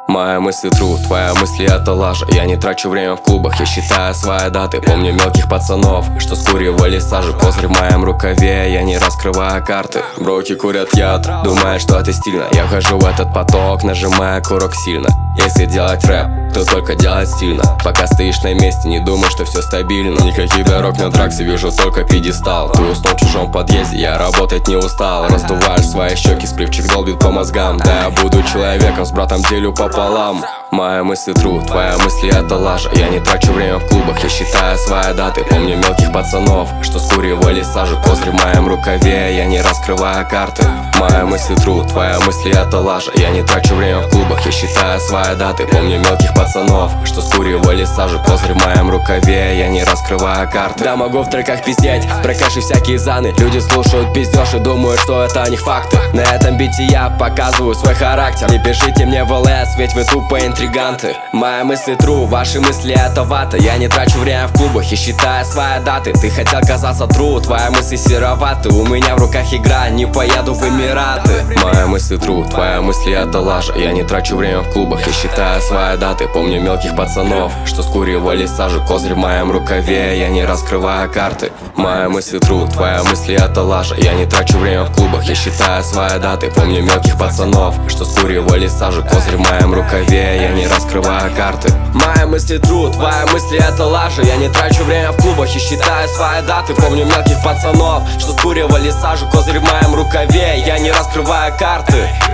Мои мысли тру, твоя мысли это лажа. Я не трачу время в клубах, я считаю свои даты. Помню мелких пацанов, что скуривали сажу. Козырь в моем рукаве, я не раскрываю карты. Броки курят яд, думая, что это стильно. Я хожу в этот поток, нажимая курок сильно. Если делать рэп, то только делать стильно. Пока стоишь на месте, не думай, что все стабильно. Никаких дорог на драксе, вижу только пьедестал. Ты уснул в чужом подъезде, я работать не устал. Раздуваешь свои щеки, спливчик долбит по мозгам. Да, я буду человеком, с братом делю пополам. Мои мысли тру, твоя мысли это лажа. Я не трачу время в клубах, я считаю свои даты. Помню мелких пацанов, что скуривали сажу. Козырь в моем рукаве, я не раскрываю карты. Мои мысли тру, твоя мысли это лажа. Я не трачу время в клубах, я считаю свои даты. Помню мелких пацанов, что скуривали сажу. Козырь в моем рукаве, я не раскрываю карты. Да, могу в треках пиздеть про кэши всякие заны. Люди слушают пиздеж и думают, что это о них факты. На этом бите я показываю свой характер. Не пишите мне в ЛС, ведь вы тупо интриганты. Мои мысли тру, ваши мысли это вата. Я не трачу время в клубах, я считаю свои даты. Ты хотел казаться тру, твои мысли сероваты. У меня в руках игра, не поеду в Эмираты. Мои мысли тру, твои мысли это лажа. Я не трачу время в клубах, я считаю свои даты. Помню мелких пацанов, что скуривали сажу. Козырь в моем рукаве, я не раскрываю карты. Мои мысли тру, твои мысли это лажа. Я не трачу время в клубах, я считаю свои даты. Помню мелких пацанов, что скуривали сажу. Козырь в моем рукаве, я не раскрываю карты. Мои мысли тру, твои мысли это лажа. Я не трачу время в клубах, я считаю свои даты. Помню мелких пацанов, что скуривали сажу. Козырь в моем рукаве, я не раскрываю карты.